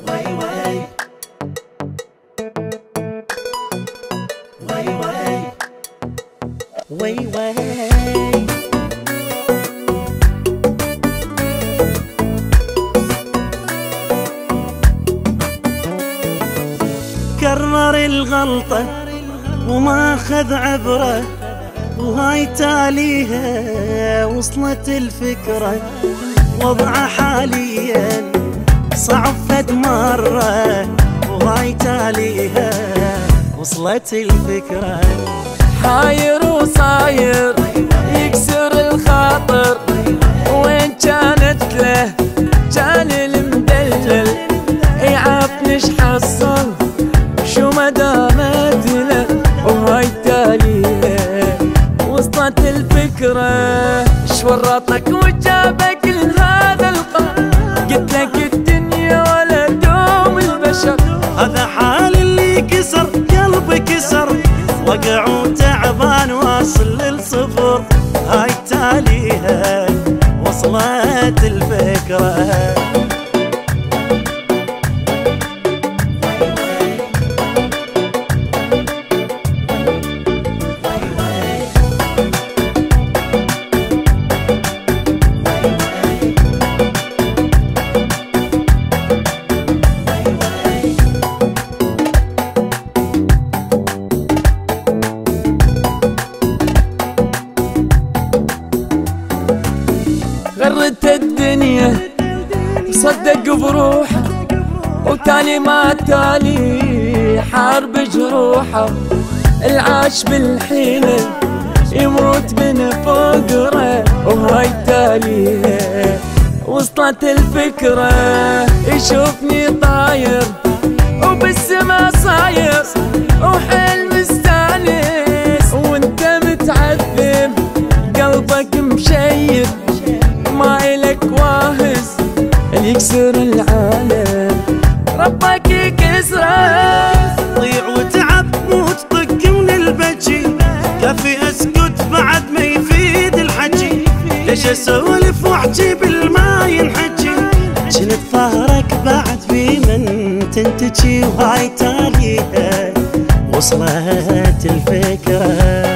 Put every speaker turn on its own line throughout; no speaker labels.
وي وي وي وي وي وي كرر الغلطة وما خذ عبره، وهاي تاليها وصلت الفكرة. وضعه حاليا صعب فد مرة، وهاي تاليها وصلت الفكرة.
حاير وصاير يكسر الخاطر، وين كانت له كان المدلل. يعرفني حصل شو ما دامت له، وهاي تاليها وصلت الفكرة. شورطك وجابك لهذا القمر، قلت لك الدنيا ولا دوم البشر.
هذا حال اللي كسر قلبي كسر، وقع وتعبان واصل للصفر. هاي تاليها وصلت الفكرة.
غرت الدنيا صدق بروحه، وتالي ما تالي حارب جروحه. العاش بالحيلة يموت من فقره، وهاي تاليها وصلت الفكرة. يشوفني طاير وبالسما صاير، وحيل مستانس وانت متعذب. قلبك مشيب ما إلك واهز، اللي يكسر العالم ربك يكسره.
ضيع وتعب وتطق من البجي، كافي اسكت بعد ما يفيد الحكي. ليش اسولف واحكي بالما ينحكي؟ جنت ظهرك بعد في من تنتجي. وهاي تاليها وصلت الفكرة.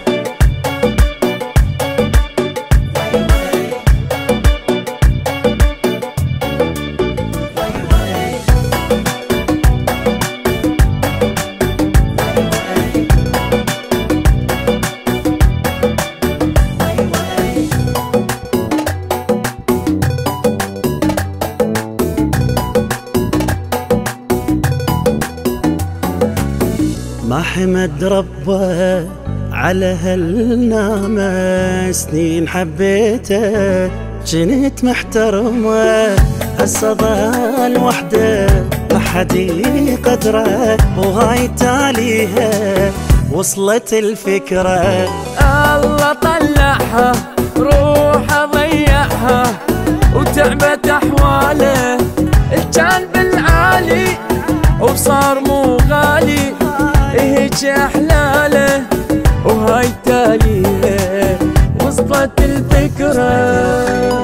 ما حمد ربه على هالنعمة، سنين حبيته جنت محترمة. هسه ظل وحده ما حد يقدره، وهاي تاليها وصلت الفكرة.
الله طلعها روحه ضيعها، وتعبت احواله كان بالعالي، وصار مو غالي هيج احلاله. وهاي تاليها وصلت الفكرة.